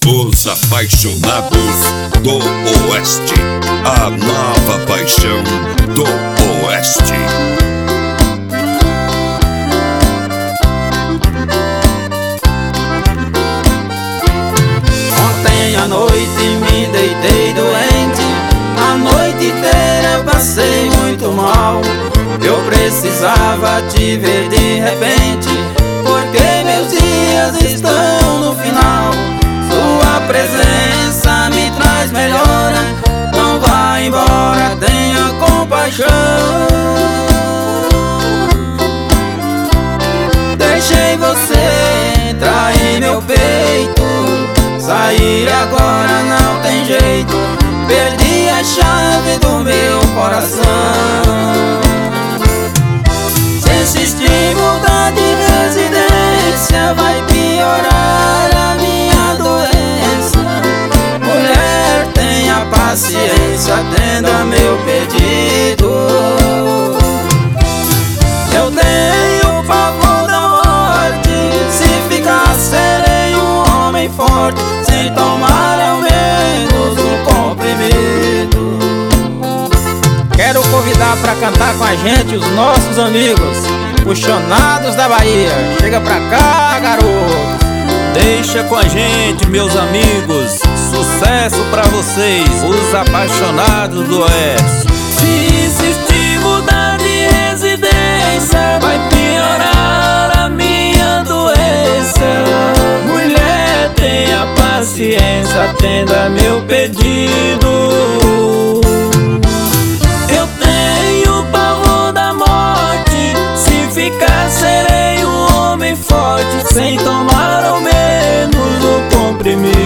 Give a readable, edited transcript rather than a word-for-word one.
Os Apaixonados do Oeste, a nova paixão do Oeste. Ontem à noite me deitei doente, a noite inteira eu passei muito mal. Eu precisava te ver de repente, porque meus dias estão no final. Sua presença me traz melhora, não vá embora, tenha compaixão. Deixei você entrar em meu peito, sair agora não tem jeito. Perdi a chave do meu coração. Se insistir mudar de residência, vai piorar a minha doença. Mulher, tenha paciência, atenda meu pedido. Eu tenho pavor da morte, se ficar serei um homem forte, sem tomar ao menos um comprimido. Quero convidar pra cantar com a gente os nossos amigos Apaixonados da Bahia. Chega pra cá, garoto. Deixa com a gente, meus amigos. Sucesso pra vocês, os Apaixonados do Oeste. Se insistir mudar de residência, vai piorar a minha doença. Mulher, tenha paciência, atenda meu pedido. Eu tenho pavor da morte, se ficar serei um homem forte, sem tomar ao menos um comprimido.